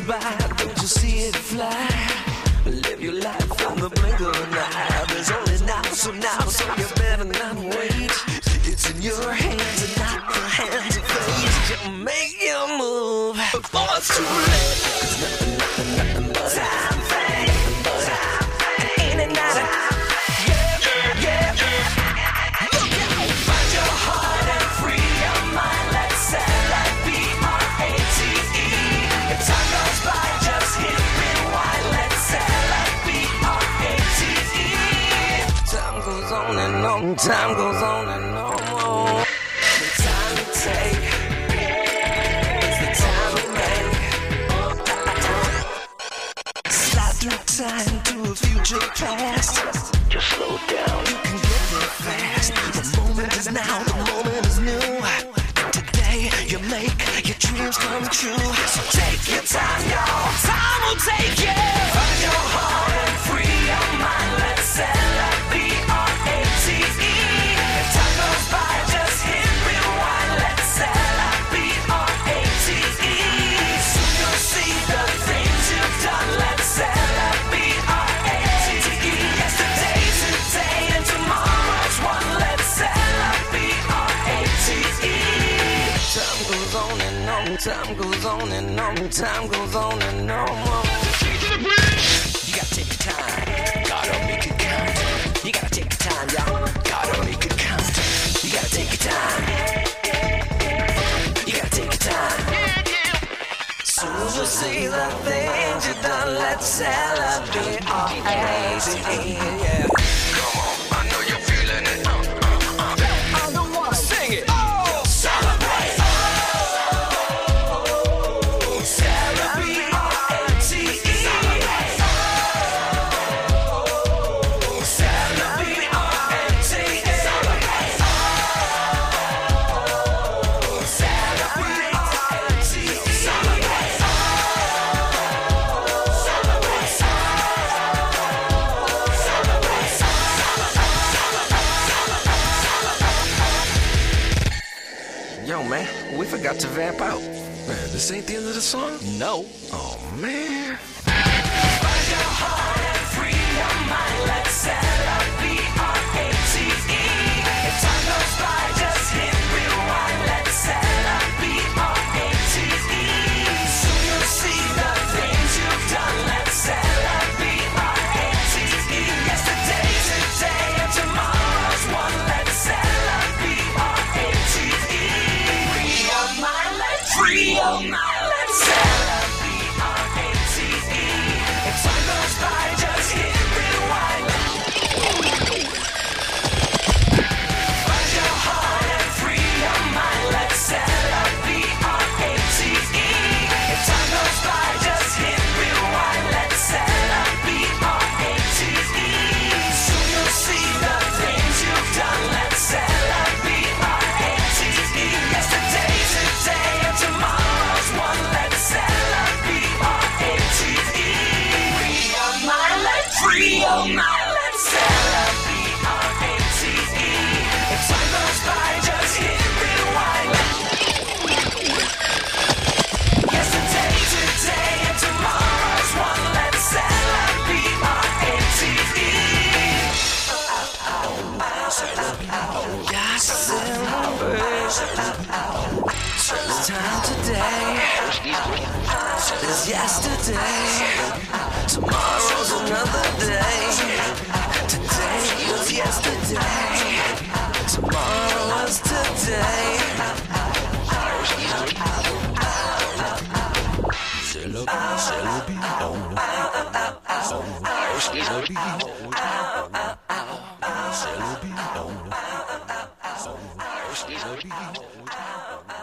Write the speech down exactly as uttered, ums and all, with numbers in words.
by, don't you see it fly? Live your life in the blink of an eye. There's only now, so now, so you better not wait. It's in your hands and not the hands of fate. You make your move before it's too late. Cause nothing, nothing, nothing but time, thing. Time, ain't it not? Yeah, yeah, yeah. Find your heart and free your mind. Let's celebrate B R A T E. If time goes by, just hit rewind. Let's celebrate B R A T E. Time goes on and on, time goes on and on. The time to take is the time to make. Slide through time to a future past. Just slow down, you can get there fast. The moment is now, the moment is new. And today you make your dreams come true. So take your time, y'all. Time will take you. Find your heart and free your mind. Let's celebrate B R A T E. If time goes by, just hit rewind. Let's celebrate B R A T E. Soon you'll see the things you've done. Let's celebrate B R A T E. Yesterday's today and tomorrow's one. Let's celebrate B R A T E. Time goes on and on, time goes on and on, time goes on and on. You gotta take your time, gotta make it count. You gotta take your time, y'all, gotta make it count. You gotta take your time, you gotta take your time. Soon as you see the things you've done, let's celebrate our A T E. Yeah. Come on, I know you're feeling it. Uh, uh, uh. I'm the one, sing it. Oh, celebrate. Oh, celebrate our A T E. Oh, celebrate our A T E. Oh, celebrate our A T E. Yo, man, we forgot to vamp out. Man, this ain't the end of the song? No. Oh, man. Find your heart and free your mind. Let's celebrate B R A T E. If time goes by, just hit rewind. Let's celebrate B R A T E. Soon you'll see the things you've done. Let's celebrate B R A T E. Yesterday's today and tomorrow's one. Let's celebrate B R A T E. Free your mind, let's free your mind. Let's celebrate B R A T E. If time goes by, just hit rewind. Find your heart and free your mind. Let's celebrate B R A T E. If time goes by, just hit rewind. Let's celebrate B R A T E. Soon you'll see the things you've done. Let's celebrate B R A T E. Yesterday's today and tomorrow's one. Let's celebrate B R A T E. Free your mind, let's free your mind. Let's celebrate B R A T E. If time goes by, just hit rewind. Yesterday's today and tomorrow's one. Let's celebrate B R A T E. Just celebrate. It's time today. It's yesterday. Tomorrow's another day. Today was yesterday. Tomorrow was today. Celebrate, celebrate, oh, oh, celebrate, celebrate, oh, oh, celebrate.